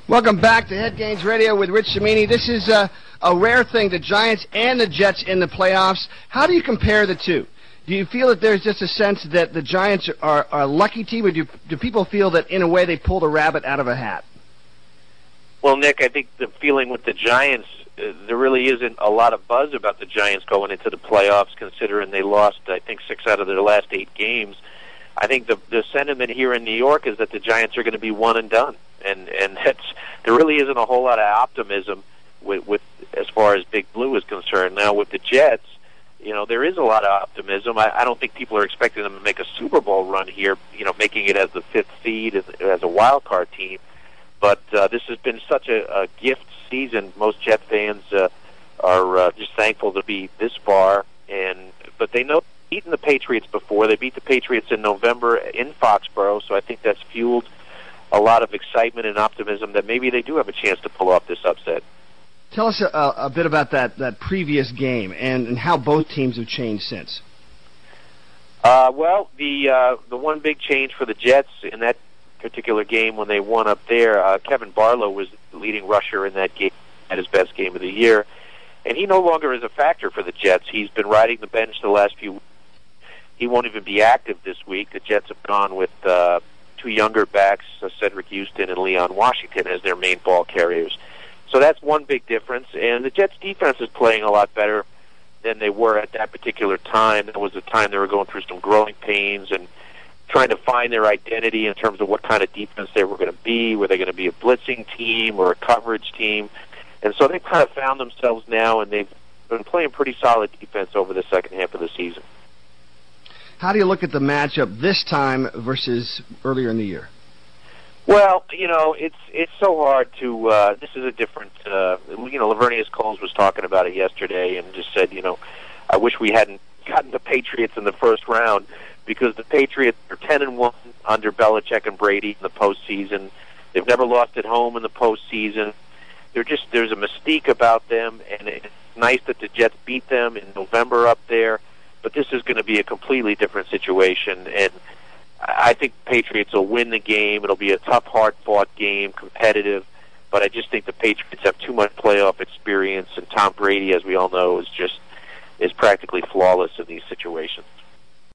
Welcome back to Head Gains Radio with Rich Cimini. This is a rare thing, the Giants and the Jets in the playoffs. How do you compare the two? Do you feel that there's just a sense that the Giants are a lucky team, or do people feel that, in a way, they pulled a rabbit out of a hat? Well, Nick, I think the feeling with the Giants, there really isn't a lot of buzz about the Giants going into the playoffs, considering they lost, I think, 6 out of their last 8 games. I think the sentiment here in New York is that the Giants are going to be one and done, and there really isn't a whole lot of optimism with as far as Big Blue is concerned. Now with the Jets, there is a lot of optimism. I don't think people are expecting them to make a Super Bowl run here, making it as the 5th seed as a wild card team. But this has been such a gift season. Most Jet fans are just thankful to be this far, but they know. Beaten the Patriots before. They beat the Patriots in November in Foxborough, so I think that's fueled a lot of excitement and optimism that maybe they do have a chance to pull off this upset. Tell us a bit about that previous game and how both teams have changed since. Well, the one big change for the Jets in that particular game when they won up there, Kevin Barlow was the leading rusher in that game, had his best game of the year, and he no longer is a factor for the Jets. He's been riding the bench the last few weeks. He won't even be active this week. The Jets have gone with 2 younger backs, Cedric Houston and Leon Washington, as their main ball carriers. So that's one big difference. And the Jets' defense is playing a lot better than they were at that particular time. That was the time they were going through some growing pains and trying to find their identity in terms of what kind of defense they were going to be. Were they going to be a blitzing team or a coverage team? And so they've kind of found themselves now, and they've been playing pretty solid defense over the second half of the season. How do you look at the matchup this time versus earlier in the year? Well, it's so hard to. This is a different. Lavernius Coles was talking about it yesterday and just said, I wish we hadn't gotten the Patriots in the first round because the Patriots are 10-1 under Belichick and Brady in the postseason. They've never lost at home in the postseason. There's a mystique about them, and it's nice that the Jets beat them in November up there. But this is going to be a completely different situation, and I think the Patriots will win the game. It'll be a tough, hard-fought game, competitive, but I just think the Patriots have too much playoff experience, and Tom Brady, as we all know, is practically flawless in these situations.